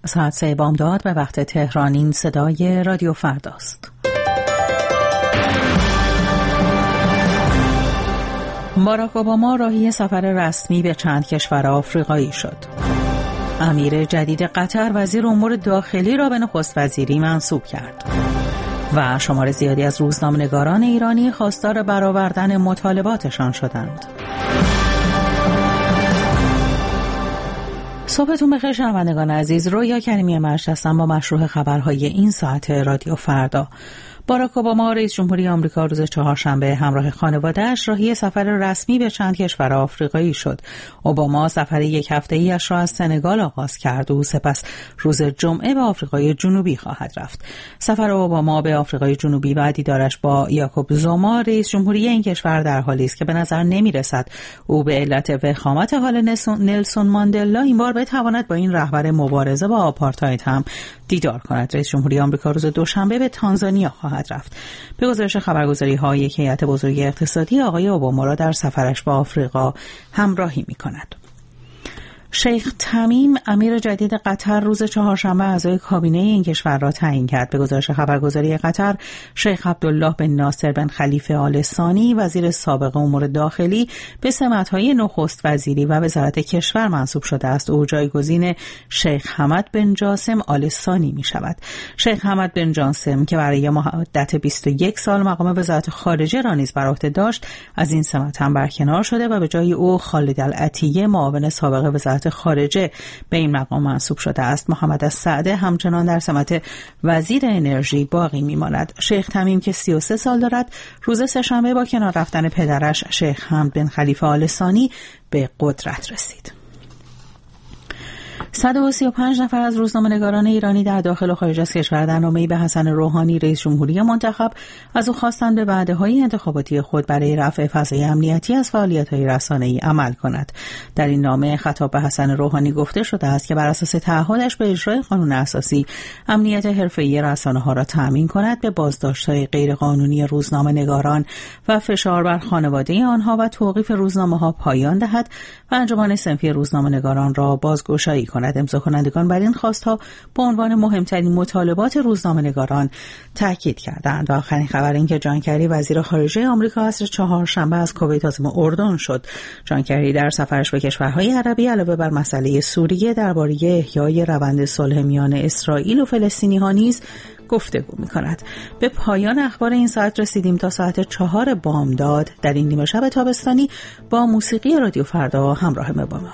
ساعت 3 بامداد به وقت تهران. این صدای رادیو فرداست. باراک اوباما راهی سفر رسمی به چند کشور آفریقایی شد. امیر جدید قطر وزیر امور داخلی را به نخست وزیری منصوب کرد. و شمار زیادی از روزنامه‌نگاران ایرانی خواستار برآوردن مطالباتشان شدند. صبحتون بخیر شنوندگان عزیز. رویا کریمی مشت هستم با مشروع خبرهای این ساعت رادیو فردا. باراک اوباما رئیس جمهوری آمریکا روز چهارشنبه همراه خانواده‌اش راهی سفر رسمی به چند کشور آفریقایی شد. اوباما سفر یک هفته‌ایش را از سنگال آغاز کرد و سپس روز جمعه به آفریقای جنوبی خواهد رفت. سفر اوباما به آفریقای جنوبی و دیدارش با یاکوب زوما رئیس جمهوری این کشور در حالی است که به نظر نمی‌رسد او به علت وخامت حال نلسون ماندلا این بار بتواند با این رهبر مبارزه با آپارتاید هم دیدار کند. رئیس جمهوری آمریکا روز دوشنبه به تانزانیا خواهد رفت. به گزارش خبرگزاری‌ها یک هیئت بزرگ اقتصادی آقای اوباما را در سفرش به آفریقا همراهی می‌کند. شیخ تمیم امیر جدید قطر روز چهارشنبه اعضای کابینه این کشور را تعیین کرد. به گزارش خبرگزاری قطر، شیخ عبدالله بن ناصر بن خلیفه آل ثانی وزیر سابق امور داخلی به سمت‌های نخست وزیری و وزارت کشور منصوب شده است. او جایگزین شیخ حمد بن جاسم آل ثانی می‌شود. شیخ حمد بن جاسم که برای مدت 21 سال مقام وزارت خارجه را نیز بر عهده داشت، از این سمت هم برکنار شده و به جای او خالد العطیه معاون سابق وزارت خارجه به این مقام منصوب شده است. محمد السعده همچنان در سمت وزیر انرژی باقی میماند. شیخ تمیم که 33 سال دارد روز سه‌شنبه با کنار رفتن پدرش شیخ حمد بن خلیفه آل ثانی به قدرت رسید. 135 نفر از روزنامه‌نگاران ایرانی در داخل و خارج از کشور در نامه‌ای به حسن روحانی رئیس جمهوری منتخب از او خواستند به وعده‌های انتخاباتی خود برای رفع فضای امنیتی از فعالیت‌های رسانه‌ای عمل کند. در این نامه خطاب به حسن روحانی گفته شده است که بر اساس تعهدش به اجرای قانون اساسی امنیت حرفه‌ای رسانه‌ها را تأمین کند، به بازداشت‌های غیرقانونی روزنامه‌نگاران و فشار بر خانواده آنها و توقیف روزنامه‌ها پایان دهد و انجمن صنفی روزنامه‌نگاران را بازگشایی کند. امضا کنندگان بر این خواست‌ها به عنوان مهمترین مطالبات روزنامه‌نگاران تاکید کردند. و آخرین خبر این که جان کری وزیر خارجه آمریکا عصر چهارشنبه از کویت عازم اردن شد. جان کری در سفرش به کشورهای عربی علاوه بر مسئله سوریه درباره احیای روند صلح میان اسرائیل و فلسطینی‌ها نیز گفتگو می‌کند. به پایان اخبار این ساعت رسیدیم. تا ساعت 4 بامداد در این نیمه شب تابستانی با موسیقی رادیو فردا همراه ما باشید.